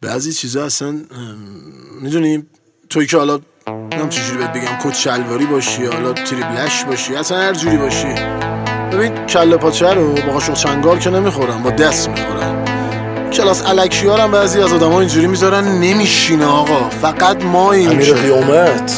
بعضی چیزا اصلا میدونی توی که حالا نم چجوری بهت بگم کت شلواری باشی یا حالا تریبلش باشی اصلا هر جوری باشی، ببین کله پاچه رو با قاشق چنگال که نمیخورن، با دست میخورن. کلاس الکی ها هم بعضی از آدم ها اینجوری میذارن نمیشینه آقا، فقط ما این امیر قیامت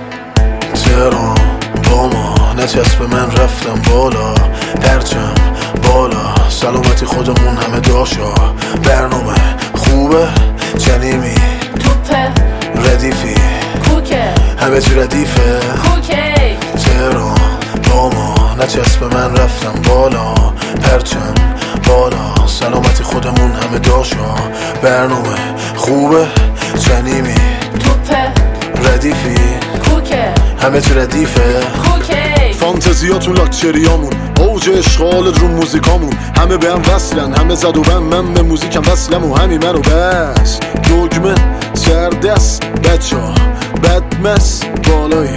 تهران با ما نچسب من رفتم بالا، پرچم بالا سلامتی خودمون همه داشا، برنامه خوبه جنیمی توپه ردیفی کوکه همه چی ردیفه کوکی تهران با ما نچسب من رفتم بالا، پرچم بالا سلامتی خودمون همه داشا، برنامه خوبه جنیمی توپه ردیفی کوکه همه چی ردیفه کوکی فانتزیاتون لاکچریامون اوج اشغال رو موزیکامون، همه به هم وصلن همه زد و بم، من به موزیکم وصلم و همین منو بس دگمه سردست بچه ها بدمس بالایی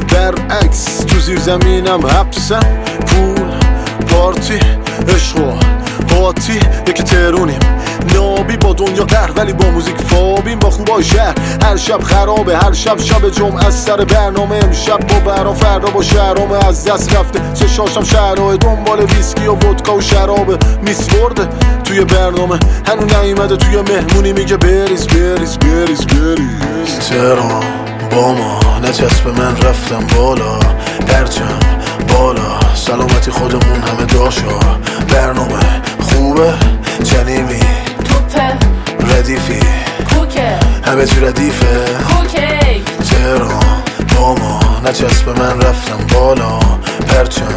برعکس تو زیر زمینم حبسم پول پارتی عشق قاطی یکی ترونیم نابی با دنیا قهر ولی با موزیک فابیم، با خوبای شهر هر شب خرابه، هر شب جمعه از سر برنامه، امشب با برا فردا با شهرامه از دست رفته چشاشم شهرهای دنبال ویسکی و ودکا و شرابه، میسورده توی برنامه هنو نیومده توی مهمونی میگه بریز بریز بریز بریز. تهران با ما نچسب من رفتم بالا، پرچم بالا سلامتی خودمون همه داشا، برنامه خوبه جنیمی توپه ردیفی کوکه همه چی ردیفه کوکی تهران با ما نچسب من رفتم بالا، پرچم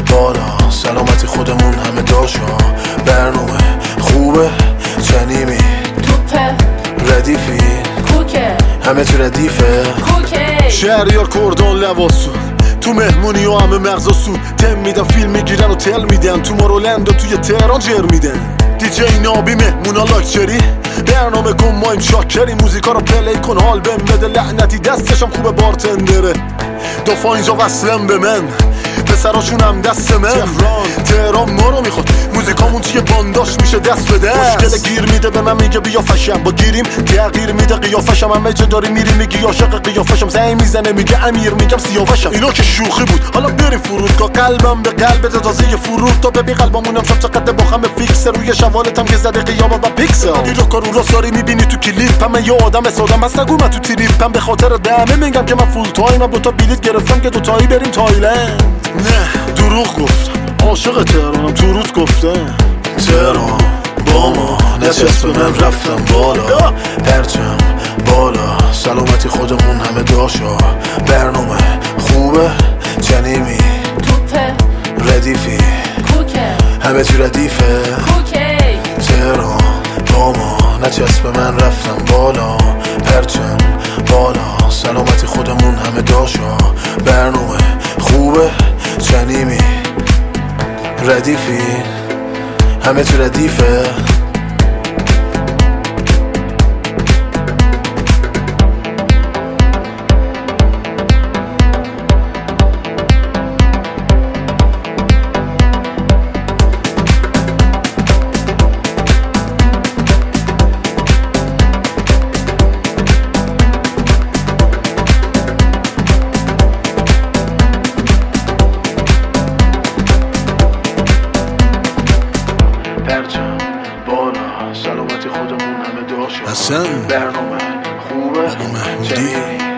بالا سلامتی خودمون همه داشا، برنامه خوبه جنیمی توپه ردیفی کوکه همه چی ردیفه کوکی شهریار کردان لواسون تو مهمونی و همه مغزاسون تم میدن فیلم میگیرن و تل میدن، تو مارولند و توی تهران جر میدن، دیجی نابی مهمونا لاکچری برنامه کن ما این شاکری، موزیکا رو پلی کن حال بهم بده لعنتی دستشم خوبه بارتندره، دافا اینجا وصلم به من پسراشون هم دست من، تهران ما رو میخواد موزیکامون توی بانداش میشه دست به دست، مشکل گیر میده به من میگه بیا فشم، با گیریم تغییر میده قیافشم، همه جا داری میری میگی عاشق قیافشم، زنگ میزنه میگه امیر میگم سیاوشم، اینا که شوخی بود حالا بریم فرودگاه، قلبم به قلبت تازه فرود تا ببین قلبمونم شب چقدر با هم فیکس، روی شوالتم که زده قیامه با پیکسل، این رو کارو راستاری میبینی تو کلیپ، من یه آدم سادم هست نگو من تو تریپم، به خاطر دمه میگم که من فول تایمم، دو تا بلیط گرفتم که دوتایی بریم تایلند، نه دروغ گفتم عاشق تهرانم تو روز گفتم، تهران با ما نچسب من رفتم بالا، پرچم بالا سلامتی خودمون همه داشا، برنامه خوبه جنیمی توپه ردیفی کوکه همه چی ردیفه کوکی تهران با ما نچسب من رفتم بالا، پرچم بالا سلامتی خودمون همه داشا، برنامه خوبه جنیمی ردیفی همه چی ردیفه پرچم بالا سلامتی خودمون همه داشا، حسن برنامه خوبه بابا محمودی جنیمی